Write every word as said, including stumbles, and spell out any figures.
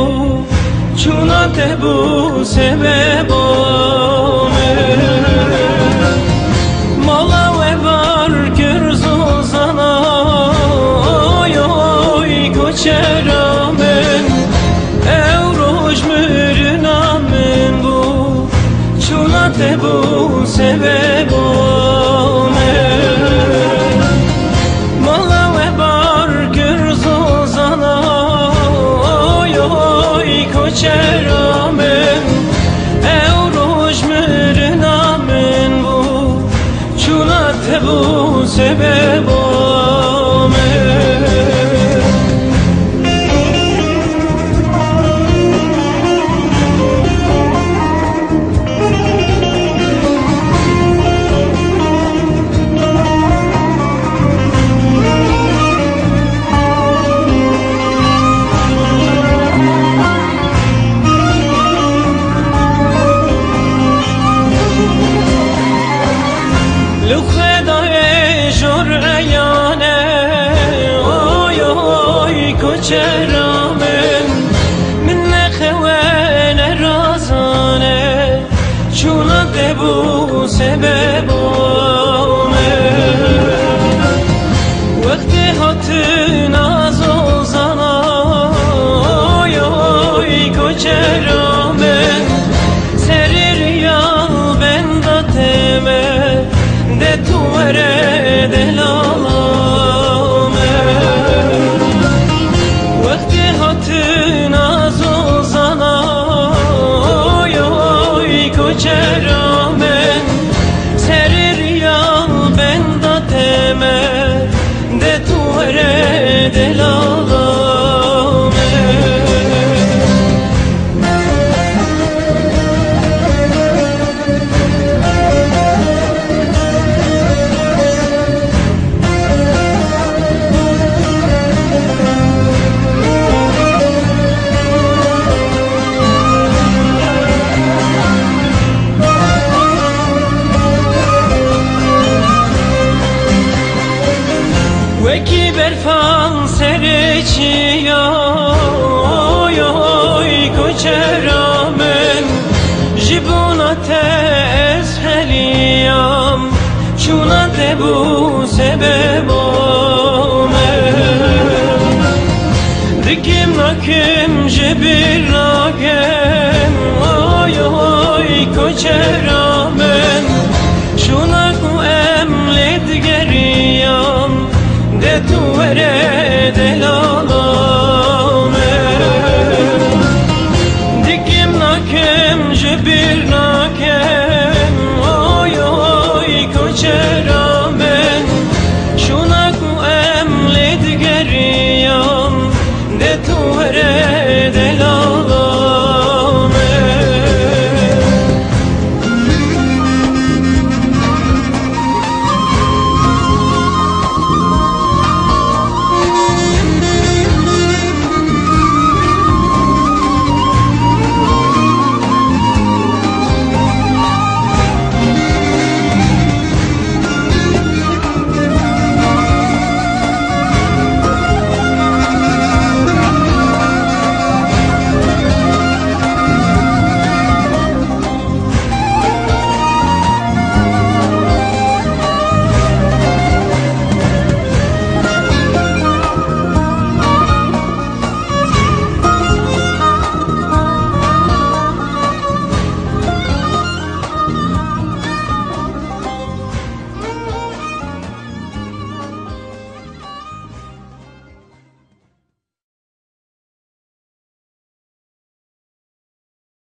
چونا تبو sebebome Mala ve var gürzuzana Oy oy koçeramen Evroj mürünamen bu Çuna tebu sebebome Mala ve var gürzuzana Oy oy koçeramen Evroj mürünamen bu Çuna tebu sebebome Çeramen minne khwane razane çuna debu sebebome vakti hatın az olzana oy oy koçeramen serir yal benda teme de tuvere delala Çeramen serir yal benda teme de tuvere delalame Veki berfan sereciya Oy oy koçeramen Jibuna te esheliyam Çuna tebu sebebome Dikim nakim jibir nakem Oy oy koçeramen Şuna ku emlet geriyam de tuvere delalame Dikim nakem jibir nakem Oy oy koçeramen Şuna ku emlet geriyam de tuvere